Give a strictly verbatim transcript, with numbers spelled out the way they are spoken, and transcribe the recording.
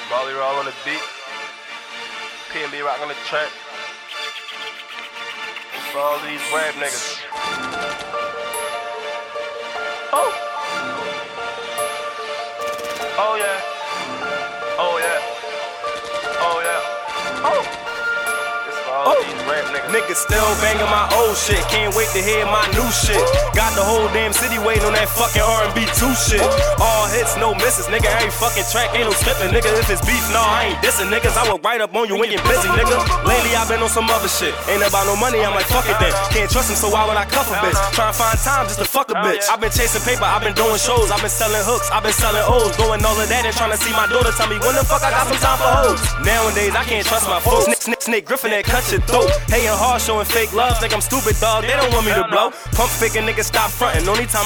Molly Roll on the beat. P and B Rock on the track. And for all these rap niggas. Oh. Oh yeah. Oh yeah. Oh yeah. Oh. Oh. Niggas still banging my old shit. Can't wait to hear my new shit. Got the whole damn city waiting on that fucking R and B two shit. All hits, no misses, nigga. Every fucking track ain't no skipping, nigga. If it's beef, no, I ain't dissing, niggas. I will write up on you when you're busy, nigga. Lately I been on some other shit. Ain't about no money, I'm like fuck it then. Can't trust him, so why would I cuff a bitch? Tryna find time just to fuck a bitch. I've been chasing paper, I've been doing shows, I've been selling hooks, I've been selling O's, doing all of that and trying to see my daughter tell me when the fuck I got some time for hoes. Nowadays I can't trust my folks. Snake, snake, snake Griffin that cut your throat. Hating hard, showing fake love, think I'm stupid, dog. They don't want me to blow. Pump faking niggas, stop frontin'. Only time